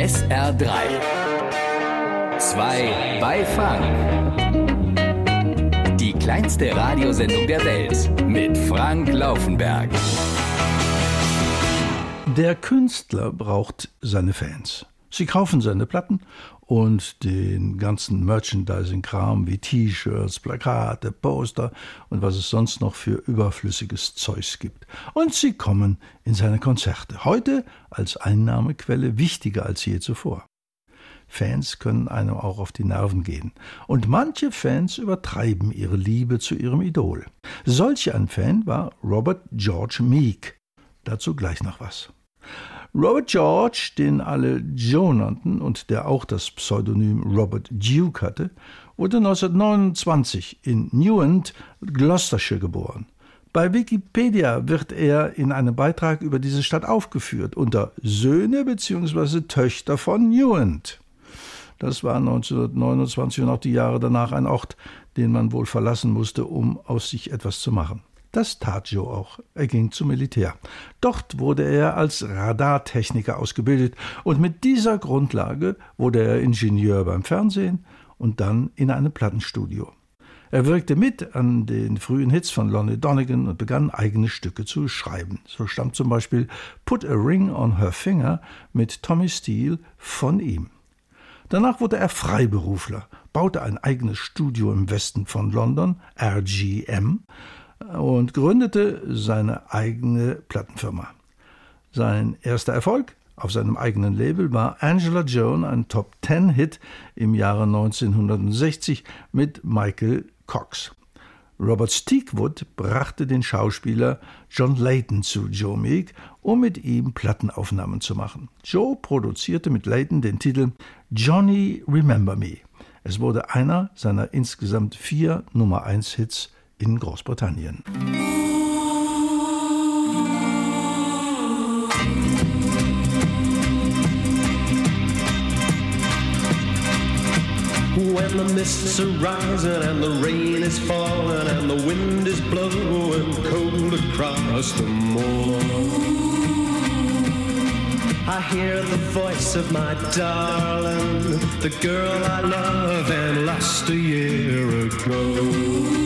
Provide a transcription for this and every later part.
SR3. 2 bei Fang. Die kleinste Radiosendung der Welt mit Frank Laufenberg. Der Künstler braucht seine Fans. Sie kaufen seine Platten und den ganzen Merchandising-Kram wie T-Shirts, Plakate, Poster und was es sonst noch für überflüssiges Zeugs gibt. Und sie kommen in seine Konzerte. Heute als Einnahmequelle wichtiger als je zuvor. Fans können einem auch auf die Nerven gehen. Und manche Fans übertreiben ihre Liebe zu ihrem Idol. Solch ein Fan war Robert George Meek. Dazu gleich noch was. Robert George, den alle Joe nannten und der auch das Pseudonym Robert Duke hatte, wurde 1929 in Newent, Gloucestershire geboren. Bei Wikipedia wird er in einem Beitrag über diese Stadt aufgeführt unter Söhne bzw. Töchter von Newent. Das war 1929 und auch die Jahre danach ein Ort, den man wohl verlassen musste, um aus sich etwas zu machen. Das tat Joe auch. Er ging zum Militär. Dort wurde er als Radartechniker ausgebildet und mit dieser Grundlage wurde er Ingenieur beim Fernsehen und dann in einem Plattenstudio. Er wirkte mit an den frühen Hits von Lonnie Donegan und begann eigene Stücke zu schreiben. So stammt zum Beispiel Put a Ring on Her Finger mit Tommy Steele von ihm. Danach wurde er Freiberufler, baute ein eigenes Studio im Westen von London, RGM, und gründete seine eigene Plattenfirma. Sein erster Erfolg auf seinem eigenen Label war Angela Joan, ein Top-10-Hit im Jahre 1960 mit Michael Cox. Robert Stigwood brachte den Schauspieler John Leyton zu Joe Meek, um mit ihm Plattenaufnahmen zu machen. Joe produzierte mit Leyton den Titel Johnny Remember Me. Es wurde einer seiner insgesamt 4 Nummer-1-Hits in Großbritannien. When the mists are rising and the rain is falling and the wind is blowing cold across the moor, I hear the voice of my darling, the girl I love and lost a year ago.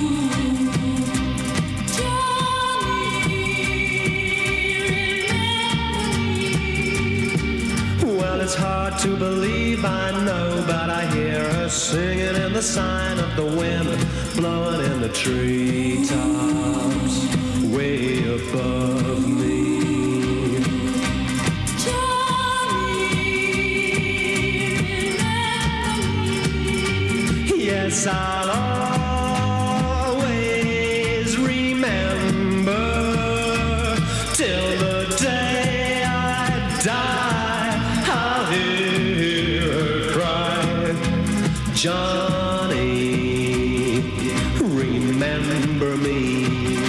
It's hard to believe, I know, but I hear her singing in the sign of the wind, blowing in the treetops way above me. Johnny, yes, I'll always remember till the day I die. Johnny, remember me.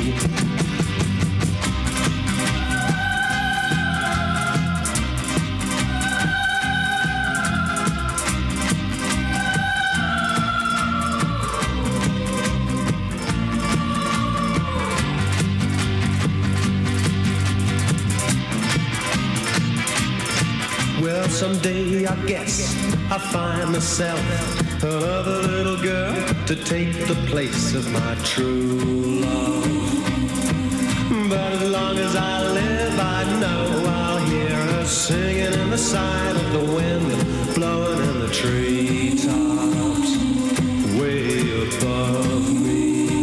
Well, someday I guess I'll find myself another little girl to take the place of my true love. But as long as I live, I know I'll hear her singing in the sign of the wind, blowing in the treetops way above me.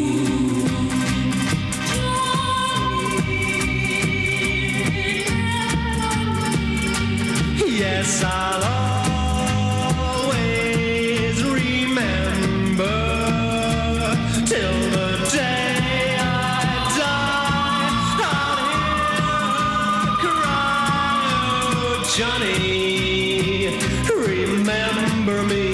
Yes, I'll Johnny, remember me.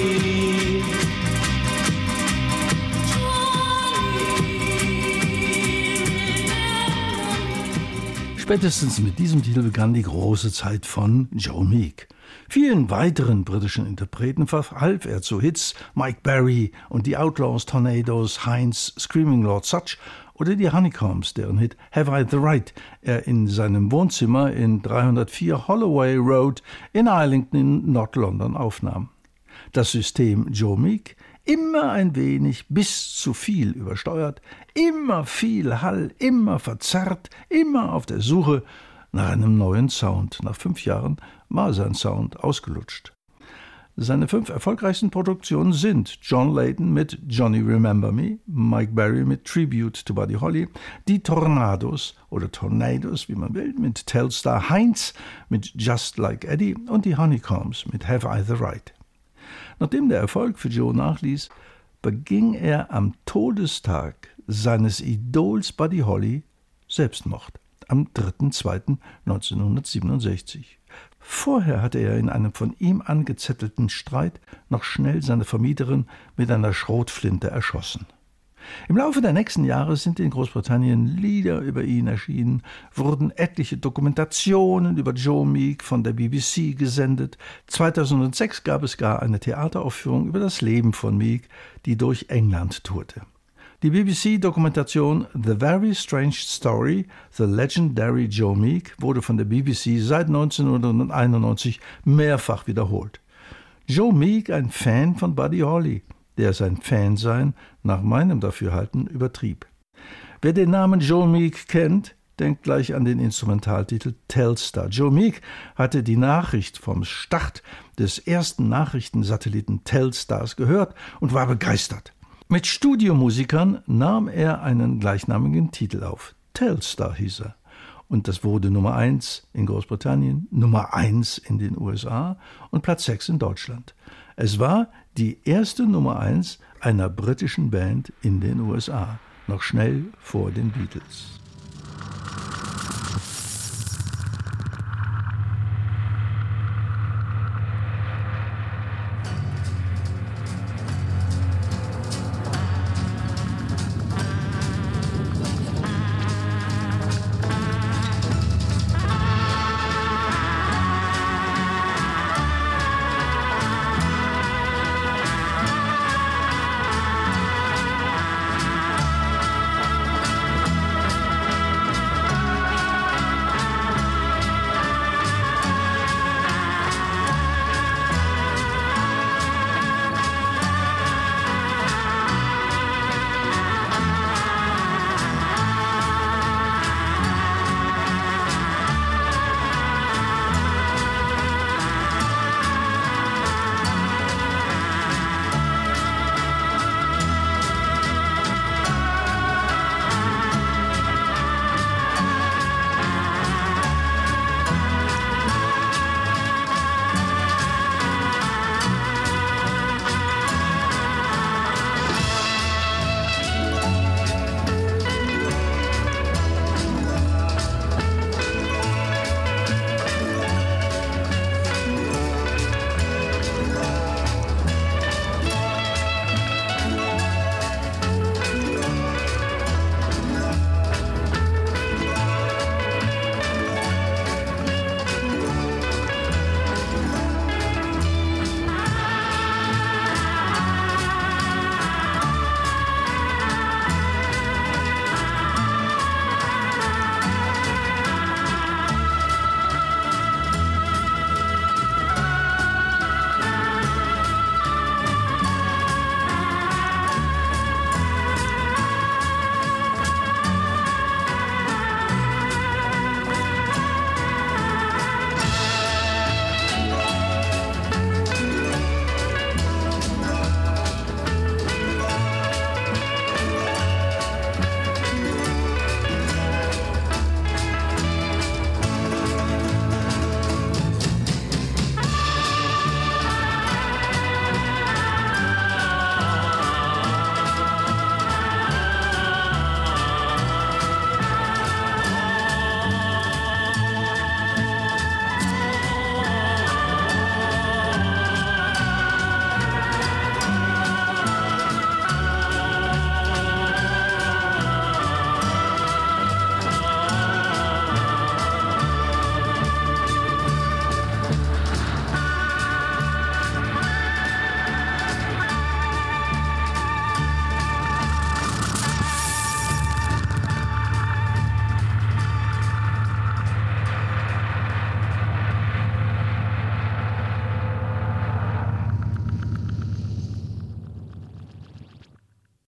Spätestens mit diesem Titel begann die große Zeit von Joe Meek. Vielen weiteren britischen Interpreten verhalf er zu Hits Mike Berry und die Outlaws, Tornadoes, Heinz, Screaming Lord Sutch Oder die Honeycombs, deren Hit Have I the Right er in seinem Wohnzimmer in 304 Holloway Road in Islington in Nord-London aufnahm. Das System Joe Meek, immer ein wenig bis zu viel übersteuert, immer viel Hall, immer verzerrt, immer auf der Suche nach einem neuen Sound. Nach 5 Jahren war sein Sound ausgelutscht. Seine 5 erfolgreichsten Produktionen sind John Lydon mit Johnny Remember Me, Mike Berry mit Tribute to Buddy Holly, die Tornados oder Tornadoes, wie man will, mit Telstar, Heinz mit Just Like Eddie und die Honeycombs mit Have I the Right. Nachdem der Erfolg für Joe nachließ, beging er am Todestag seines Idols Buddy Holly Selbstmord am 3.2.1967. Vorher hatte er in einem von ihm angezettelten Streit noch schnell seine Vermieterin mit einer Schrotflinte erschossen. Im Laufe der nächsten Jahre sind in Großbritannien Lieder über ihn erschienen, wurden etliche Dokumentationen über Joe Meek von der BBC gesendet. 2006 gab es gar eine Theateraufführung über das Leben von Meek, die durch England tourte. Die BBC-Dokumentation The Very Strange Story, The Legendary Joe Meek wurde von der BBC seit 1991 mehrfach wiederholt. Joe Meek, ein Fan von Buddy Holly, der sein Fansein nach meinem Dafürhalten übertrieb. Wer den Namen Joe Meek kennt, denkt gleich an den Instrumentaltitel Telstar. Joe Meek hatte die Nachricht vom Start des ersten Nachrichtensatelliten Telstars gehört und war begeistert. Mit Studiomusikern nahm er einen gleichnamigen Titel auf. Telstar hieß er. Und das wurde Nummer 1 in Großbritannien, Nummer 1 in den USA und Platz 6 in Deutschland. Es war die erste Nummer 1 einer britischen Band in den USA, noch schnell vor den Beatles.